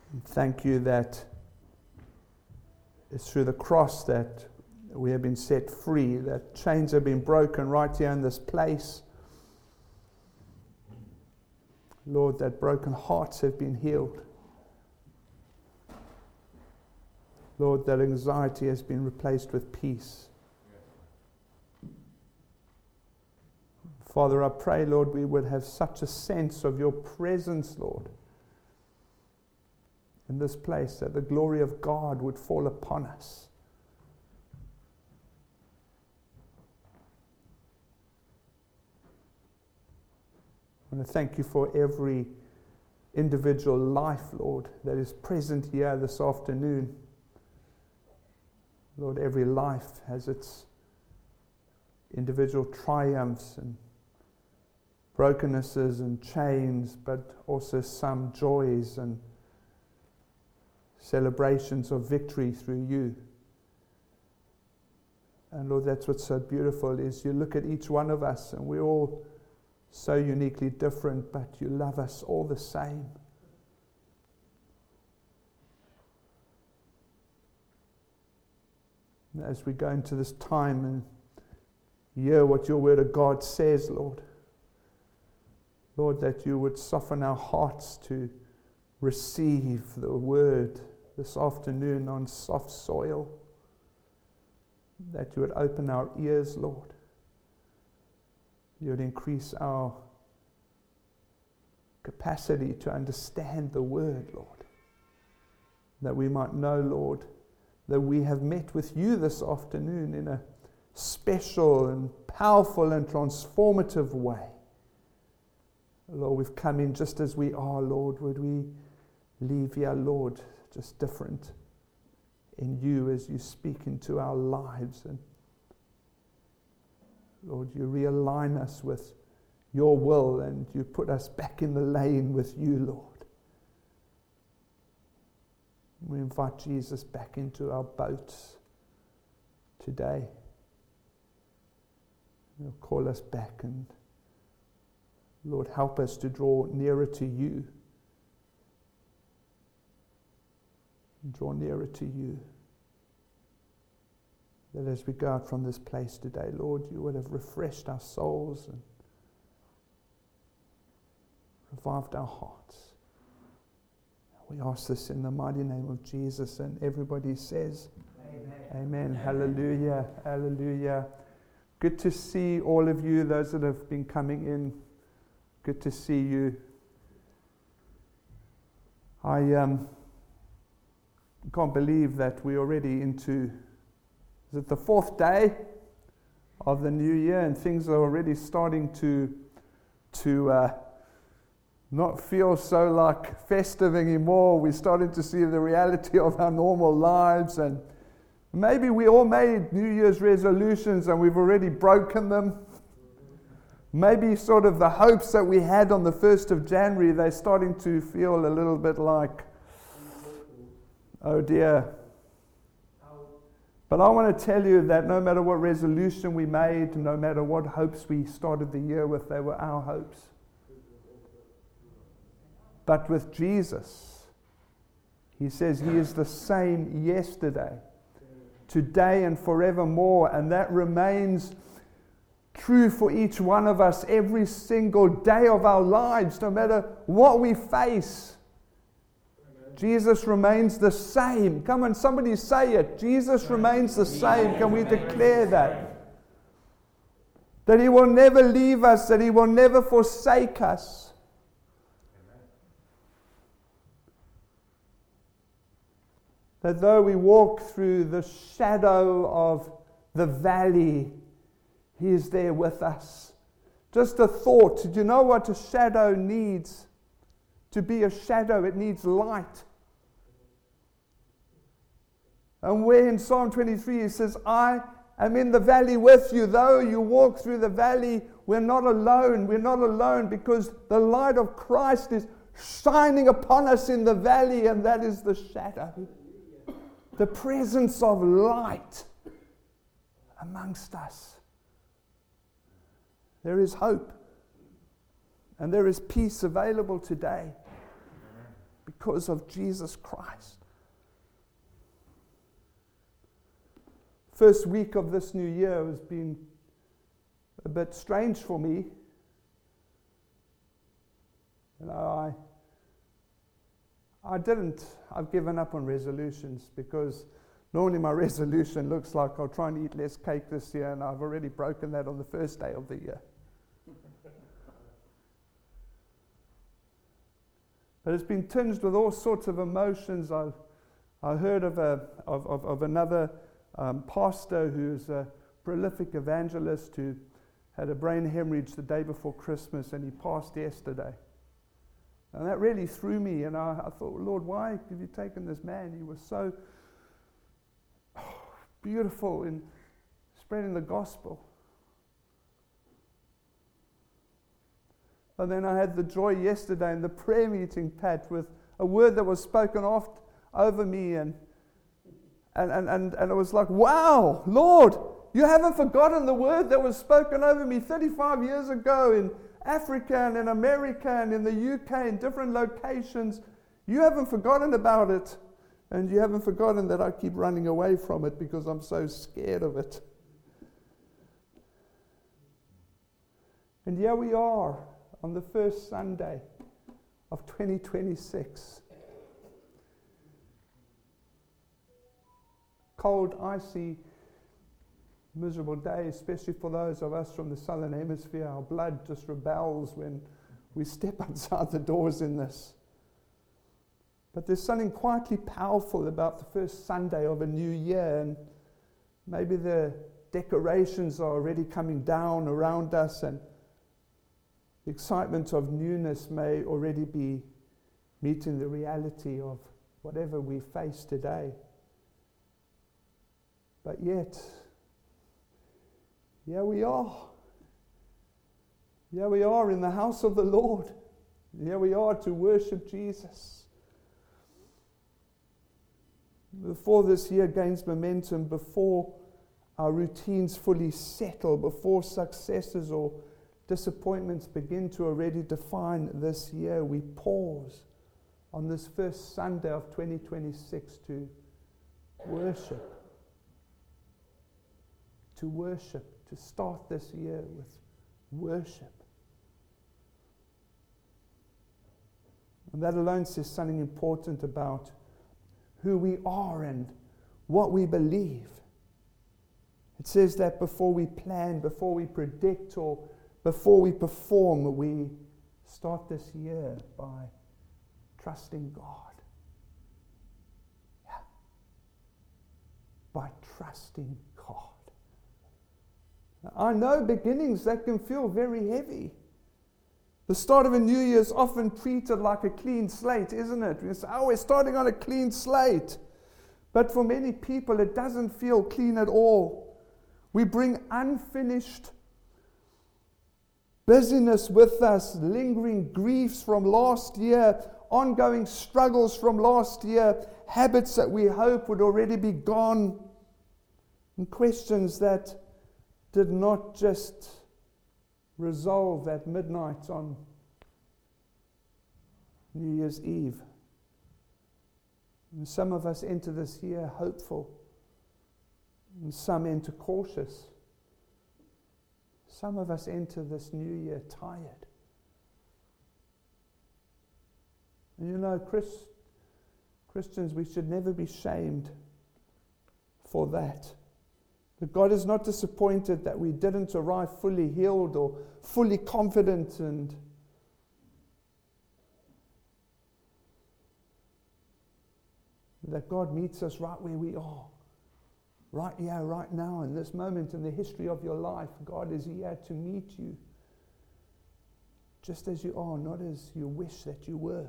And thank you that it's through the cross that we have been set free, that chains have been broken right here in this place. Lord, that broken hearts have been healed. Lord, that anxiety has been replaced with peace. Father, I pray, Lord, we would have such a sense of your presence, Lord, in this place, that the glory of God would fall upon us. I want to thank you for every individual life, Lord, that is present here this afternoon. Lord, every life has its individual triumphs and brokennesses and chains, but also some joys and celebrations of victory through you. And Lord, that's what's so beautiful, is you look at each one of us and we're all so uniquely different, but you love us all the same. And as we go into this time and hear what your word of God says, Lord, that you would soften our hearts to receive the word this afternoon on soft soil, that you would open our ears, Lord. You would increase our capacity to understand the word, Lord, that we might know, Lord, that we have met with you this afternoon in a special and powerful and transformative way. Lord, we've come in just as we are, Lord. Would we leave here, Lord, just different in you as you speak into our lives. And Lord, you realign us with your will and you put us back in the lane with you, Lord. We invite Jesus back into our boats today. He'll call us back, and Lord, help us to draw nearer to you. Draw nearer to you. That as we go out from this place today, Lord, you would have refreshed our souls and revived our hearts. We ask this in the mighty name of Jesus, and everybody says, Amen. Amen. Hallelujah. Hallelujah. Good to see all of you, those that have been coming in. Good to see you. I can't believe that we're already into, is it the 4th day of the new year, and things are already starting to not feel so like festive anymore. We're starting to see the reality of our normal lives, and maybe we all made New Year's resolutions and we've already broken them. Maybe sort of the hopes that we had on the 1st of January, they're starting to feel a little bit like, oh dear. But I want to tell you that no matter what resolution we made, no matter what hopes we started the year with, they were our hopes. But with Jesus, he says he is the same yesterday, today, and forevermore, and that remains true for each one of us every single day of our lives, no matter what we face. Jesus remains the same. Come on, somebody say it. Jesus remains the same. Can we declare that? That he will never leave us, that he will never forsake us. That though we walk through the shadow of the valley, he is there with us. Just a thought. Do you know what a shadow needs? To be a shadow, it needs light. And where in Psalm 23 he says, I am in the valley with you. Though you walk through the valley, we're not alone. We're not alone because the light of Christ is shining upon us in the valley, and that is the shadow. The presence of light amongst us. There is hope and there is peace available today because of Jesus Christ. First week of this new year has been a bit strange for me. You know, I've given up on resolutions, because normally my resolution looks like I'll try and eat less cake this year, and I've already broken that on the first day of the year. But it's been tinged with all sorts of emotions. I heard of another pastor who's a prolific evangelist who had a brain hemorrhage the day before Christmas, and he passed yesterday. And that really threw me, and I thought, Lord, why have you taken this man? He was so beautiful in spreading the gospel. And then I had the joy yesterday in the prayer meeting, Pat, with a word that was spoken over me, and it was like, wow, Lord, you haven't forgotten the word that was spoken over me 35 years ago in Africa and in America and in the UK, in different locations. You haven't forgotten about it, and you haven't forgotten that I keep running away from it because I'm so scared of it. And here we are on the first Sunday of 2026. Cold, icy, miserable day, especially for those of us from the southern hemisphere. Our blood just rebels when we step outside the doors in this. But there's something quietly powerful about the first Sunday of a new year, and maybe the decorations are already coming down around us, and the excitement of newness may already be meeting the reality of whatever we face today. But yet, here we are. Here we are in the house of the Lord. Here we are to worship Jesus. Before this year gains momentum, before our routines fully settle, before successes or disappointments begin to already define this year, we pause on this first Sunday of 2026 to worship. To worship, to start this year with worship. And that alone says something important about who we are and what we believe. It says that before we plan, before we predict, or before we perform, we start this year by trusting God. Yeah. By trusting God. Now, I know beginnings that can feel very heavy. The start of a new year is often treated like a clean slate, isn't it? We say, oh, we're starting on a clean slate. But for many people, it doesn't feel clean at all. We bring unfinished busyness with us, lingering griefs from last year, ongoing struggles from last year, habits that we hope would already be gone, and questions that did not just resolve at midnight on New Year's Eve. And some of us enter this year hopeful, and some enter cautious. Some of us enter this new year tired. And you know, Christians, we should never be shamed for that. That God is not disappointed that we didn't arrive fully healed or fully confident, and that God meets us right where we are. Right here, right now, in this moment in the history of your life, God is here to meet you just as you are, not as you wish that you were.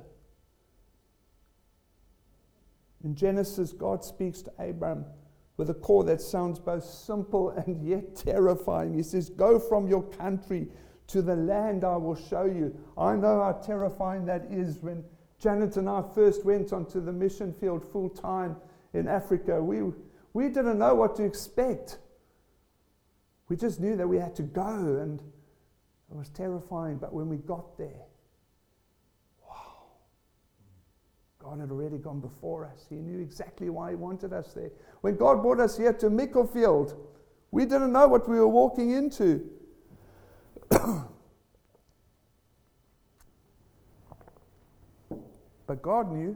In Genesis, God speaks to Abram with a call that sounds both simple and yet terrifying. He says, go from your country to the land I will show you. I know how terrifying that is. When Janet and I first went onto the mission field full time in Africa, we didn't know what to expect. We just knew that we had to go, and it was terrifying. But when we got there, wow, God had already gone before us. He knew exactly why He wanted us there. When God brought us here to Micklefield, we didn't know what we were walking into. But God knew.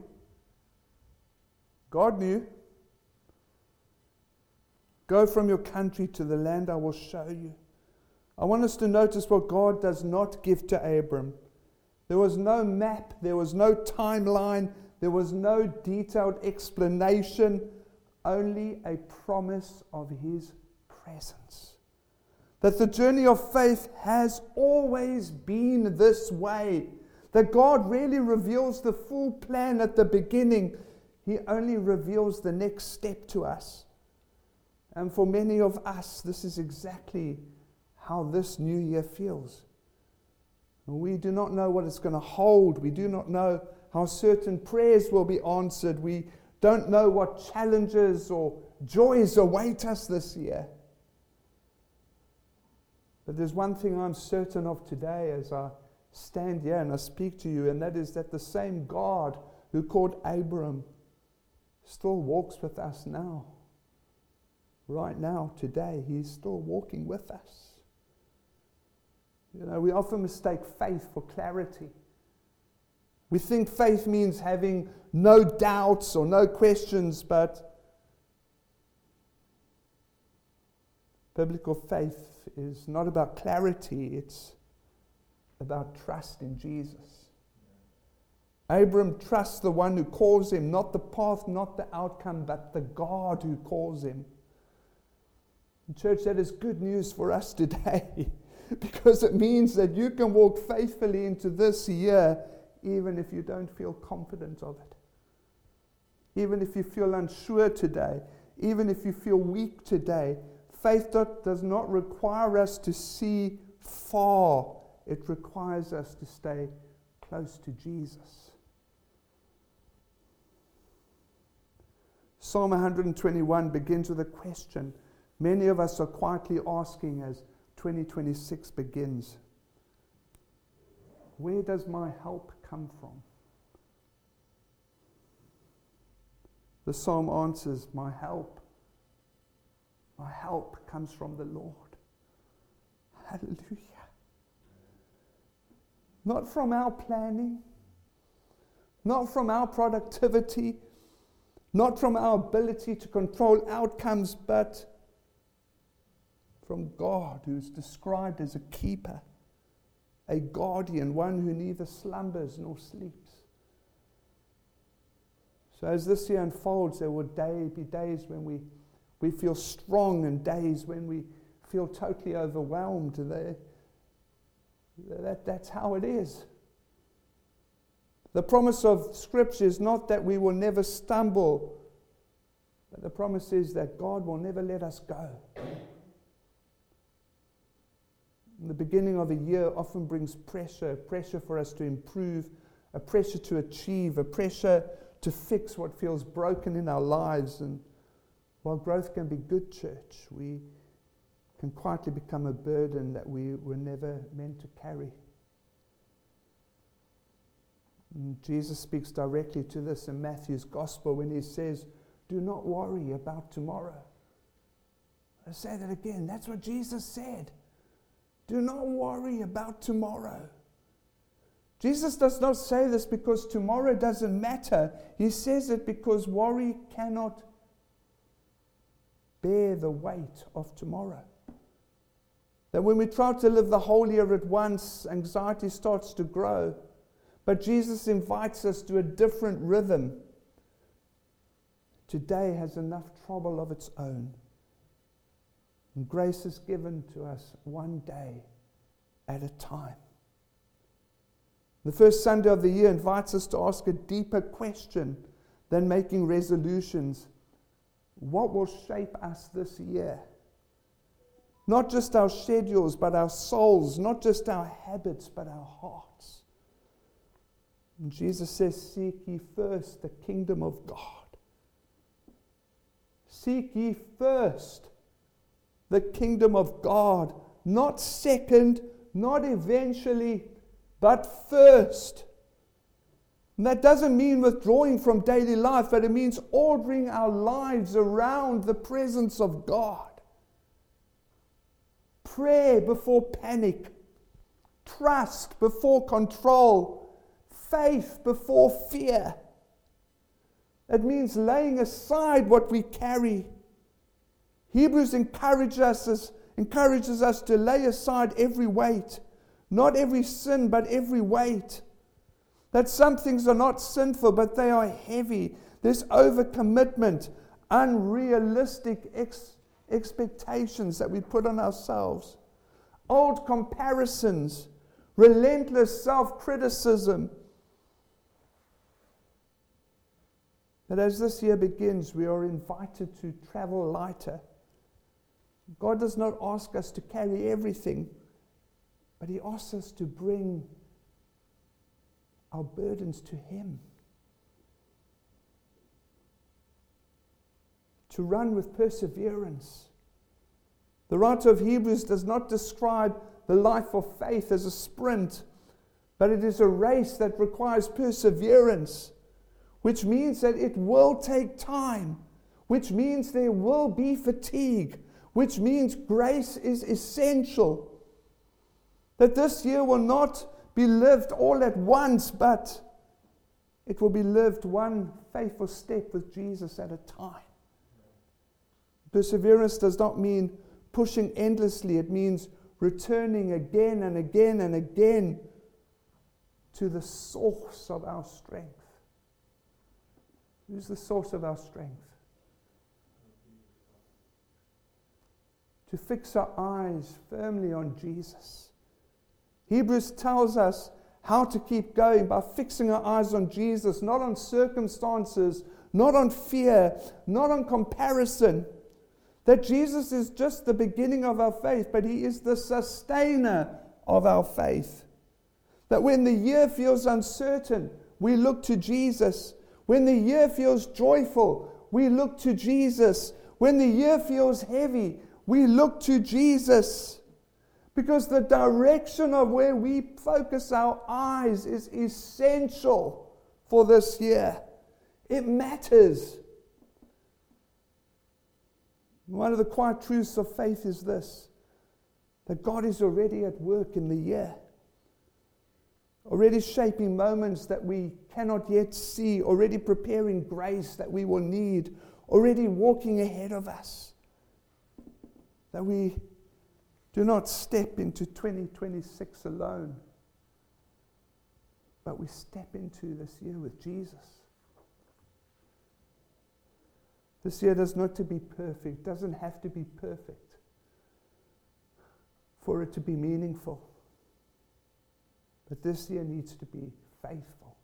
God knew. Go from your country to the land I will show you. I want us to notice what God does not give to Abram. There was no map, there was no timeline, there was no detailed explanation, only a promise of His presence. That the journey of faith has always been this way. That God really reveals the full plan at the beginning. He only reveals the next step to us. And for many of us, this is exactly how this new year feels. We do not know what it's going to hold. We do not know how certain prayers will be answered. We don't know what challenges or joys await us this year. But there's one thing I'm certain of today as I stand here and I speak to you, and that is that the same God who called Abram still walks with us now. Right now, today, He's still walking with us. You know, we often mistake faith for clarity. We think faith means having no doubts or no questions, but biblical faith is not about clarity, it's about trust in Jesus. Abram trusts the one who calls him, not the path, not the outcome, but the God who calls him. And church, that is good news for us today, because it means that you can walk faithfully into this year even if you don't feel confident of it. Even if you feel unsure today, even if you feel weak today, faith does not require us to see far. It requires us to stay close to Jesus. Psalm 121 begins with a question many of us are quietly asking as 2026 begins. Where does my help come from? The psalm answers, my help comes from the Lord. Hallelujah. Not from our planning, not from our productivity, not from our ability to control outcomes, but from God, who's described as a keeper, a guardian, one who neither slumbers nor sleeps. So as this year unfolds, there will be days when we feel strong and days when we feel totally overwhelmed. That's how it is. The promise of Scripture is not that we will never stumble, but the promise is that God will never let us go. The beginning of a year often brings pressure for us to improve, a pressure to achieve, a pressure to fix what feels broken in our lives. And while growth can be good, church, we can quietly become a burden that we were never meant to carry. And Jesus speaks directly to this in Matthew's Gospel when He says, do not worry about tomorrow. I say that again, that's what Jesus said. Do not worry about tomorrow. Jesus does not say this because tomorrow doesn't matter. He says it because worry cannot bear the weight of tomorrow. That when we try to live the whole year at once, anxiety starts to grow. But Jesus invites us to a different rhythm. Today has enough trouble of its own. And grace is given to us one day at a time. The first Sunday of the year invites us to ask a deeper question than making resolutions. What will shape us this year? Not just our schedules, but our souls. Not just our habits, but our hearts. And Jesus says, seek ye first the kingdom of God. Seek ye first the kingdom of God, not second, not eventually, but first. And that doesn't mean withdrawing from daily life, but it means ordering our lives around the presence of God. Prayer before panic. Trust before control. Faith before fear. It means laying aside what we carry. Hebrews encourages us to lay aside every weight. Not every sin, but every weight. That some things are not sinful, but they are heavy. There's overcommitment, unrealistic expectations that we put on ourselves. Old comparisons, relentless self-criticism. But as this year begins, we are invited to travel lighter. God does not ask us to carry everything, but He asks us to bring our burdens to Him. To run with perseverance. The writer of Hebrews does not describe the life of faith as a sprint, but it is a race that requires perseverance, which means that it will take time, which means there will be fatigue, which means grace is essential. That this year will not be lived all at once, but it will be lived one faithful step with Jesus at a time. Perseverance does not mean pushing endlessly. It means returning again and again and again to the source of our strength. Who's the source of our strength? To fix our eyes firmly on Jesus. Hebrews tells us how to keep going by fixing our eyes on Jesus, not on circumstances, not on fear, not on comparison. That Jesus is just the beginning of our faith, but He is the sustainer of our faith. That when the year feels uncertain, we look to Jesus. When the year feels joyful, we look to Jesus. When the year feels heavy, we look to Jesus. Because the direction of where we focus our eyes is essential for this year. It matters. One of the quiet truths of faith is this, that God is already at work in the year. Already shaping moments that we cannot yet see, already preparing grace that we will need, already walking ahead of us. That we do not step into 2026 alone, but we step into this year with Jesus. This year does not to be perfect, doesn't have to be perfect for it to be meaningful. But this year needs to be faithful.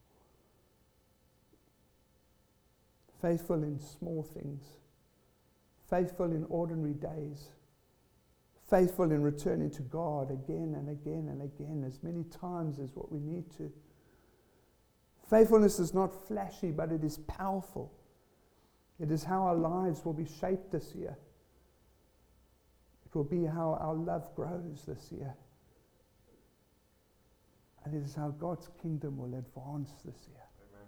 Faithful in small things. Faithful in ordinary days. Faithful in returning to God again and again and again, as many times as what we need to. Faithfulness is not flashy, but it is powerful. It is how our lives will be shaped this year. It will be how our love grows this year. And it is how God's kingdom will advance this year. Amen.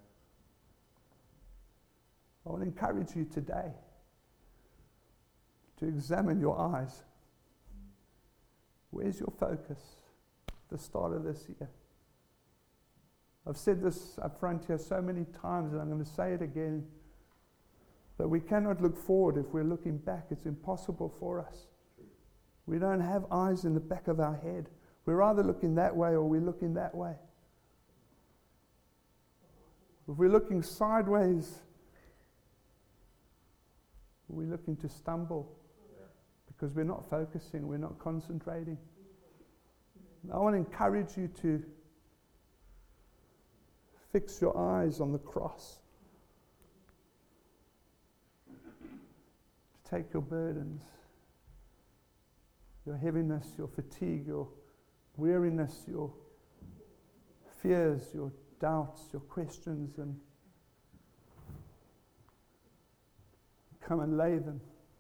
I want to encourage you today to examine your eyes. Where's your focus at the start of this year? I've said this up front here so many times, and I'm going to say it again. But we cannot look forward if we're looking back. It's impossible for us. We don't have eyes in the back of our head. We're either looking that way or we're looking that way. If we're looking sideways, we're looking to stumble because we're not focusing, we're not concentrating. I want to encourage you to fix your eyes on the cross. To take your burdens, your heaviness, your fatigue, your weariness, your fears, your doubts, your questions, and come and lay them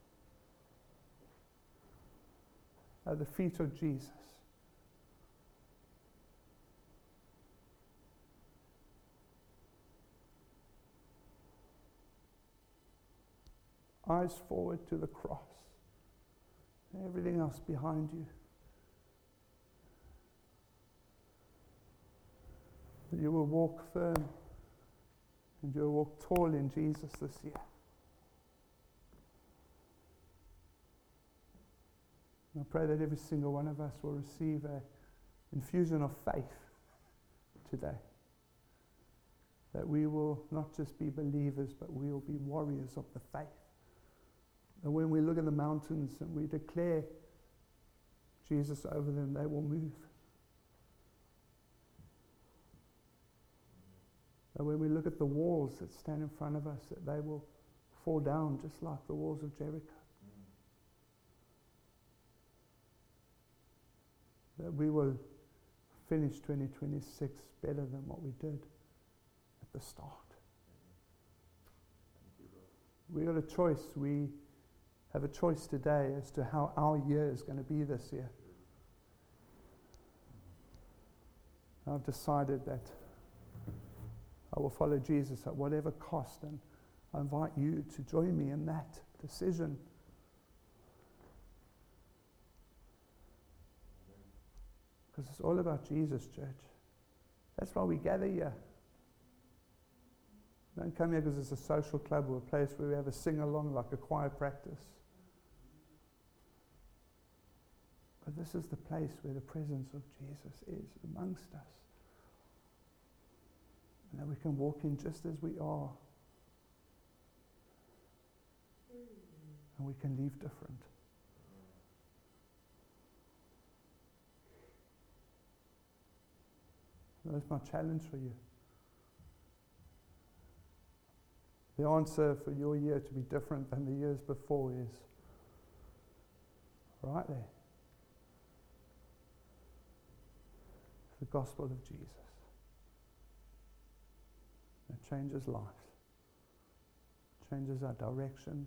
at the feet of Jesus. eyes forward to the cross. Everything else behind you. That you will walk firm and you will walk tall in Jesus this year. And I pray that every single one of us will receive an infusion of faith today. That we will not just be believers, but we will be warriors of the faith. That when we look at the mountains and we declare Jesus over them, they will move. That when we look at the walls that stand in front of us, that they will fall down just like the walls of Jericho. That we will finish 2026 better than what we did at the start. We got a choice. We have a choice today as to how our year is going to be this year. I've decided that I will follow Jesus at whatever cost, and I invite you to join me in that decision. Because it's all about Jesus, church. That's why we gather here. Don't come here because it's a social club or a place where we have a sing-along like a choir practice. But this is the place where the presence of Jesus is amongst us. And that we can walk in just as we are. And we can leave different. That's my challenge for you. The answer for your year to be different than the years before is right there. The gospel of Jesus. It changes lives. Changes our directions.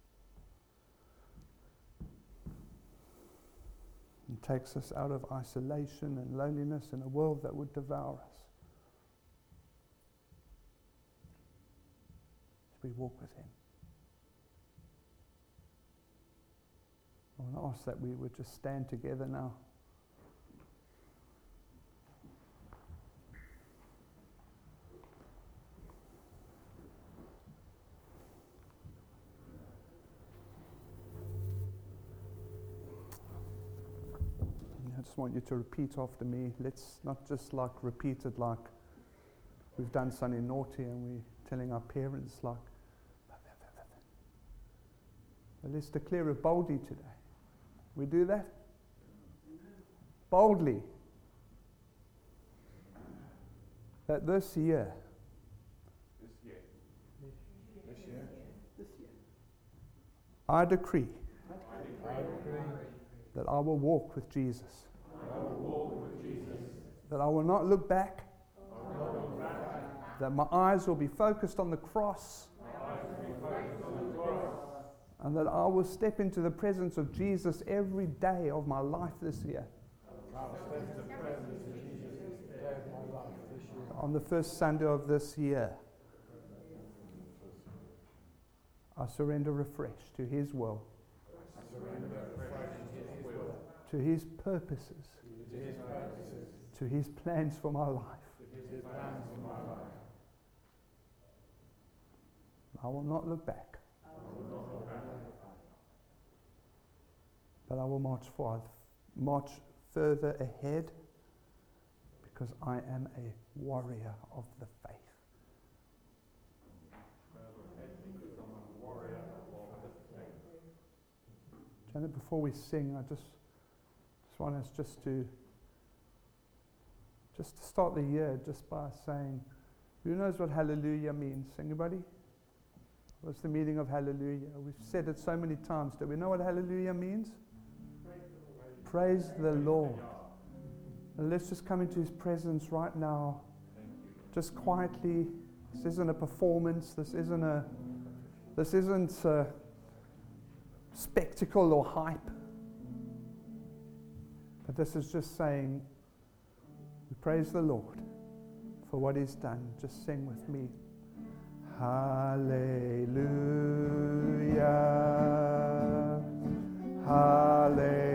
And takes us out of isolation and loneliness in a world that would devour us. As we walk with Him. I want to ask that we would just stand together now. I just want you to repeat after me. Let's not just like repeat it like we've done something naughty and we're telling our parents like, but let's declare it boldly today. We do that? Boldly. That this year, I decree that I will walk with Jesus. That I will not look back. That my eyes will be focused on the cross. And that I will step into the presence of Jesus every day of my life this year. On the first Sunday of this year, I surrender afresh to His will. To His purposes. To His plans for my life. I will not look back. But I will march further ahead, because I am a warrior of the faith. Janet, before we sing, I just want us just to start the year just by saying, who knows what hallelujah means? Anybody? What's the meaning of hallelujah? We've said it so many times. Do we know what hallelujah means? Praise the Lord. And let's just come into His presence right now. Just quietly. This isn't a performance. This isn't a spectacle or hype. But this is just saying, we praise the Lord for what He's done. Just sing with me. Hallelujah. Hallelujah.